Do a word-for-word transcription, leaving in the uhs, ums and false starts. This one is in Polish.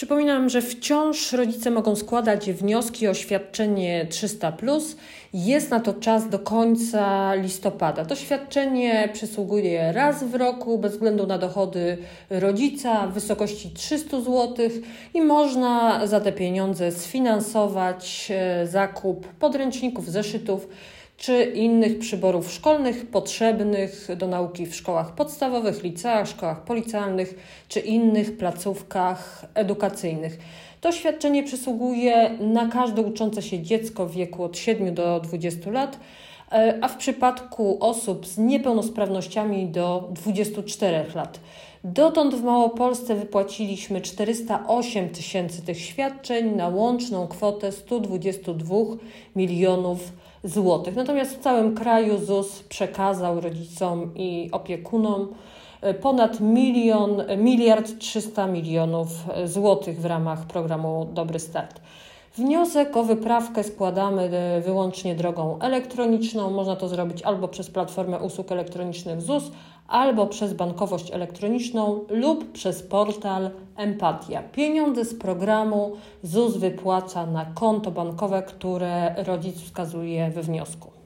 Przypominam, że wciąż rodzice mogą składać wnioski o świadczenie trzysta plus. Jest na to czas do końca listopada. To świadczenie przysługuje raz w roku bez względu na dochody rodzica w wysokości trzysta złotych i można za te pieniądze sfinansować zakup podręczników, zeszytów czy innych przyborów szkolnych potrzebnych do nauki w szkołach podstawowych, liceach, szkołach policealnych czy innych placówkach edukacyjnych. To świadczenie przysługuje na każde uczące się dziecko w wieku od siedmiu do dwudziestu lat, a w przypadku osób z niepełnosprawnościami do dwudziestu czterech lat. Dotąd w Małopolsce wypłaciliśmy czterysta osiem tysięcy tych świadczeń na łączną kwotę sto dwadzieścia dwa milionów złotych. Natomiast w całym kraju Z U S przekazał rodzicom i opiekunom ponad milion, miliard trzysta milionów złotych w ramach programu Dobry Start. Wniosek o wyprawkę składamy wyłącznie drogą elektroniczną. Można to zrobić albo przez Platformę Usług Elektronicznych Z U S, albo przez bankowość elektroniczną lub przez portal Empatia. Pieniądze z programu Z U S wypłaca na konto bankowe, które rodzic wskazuje we wniosku.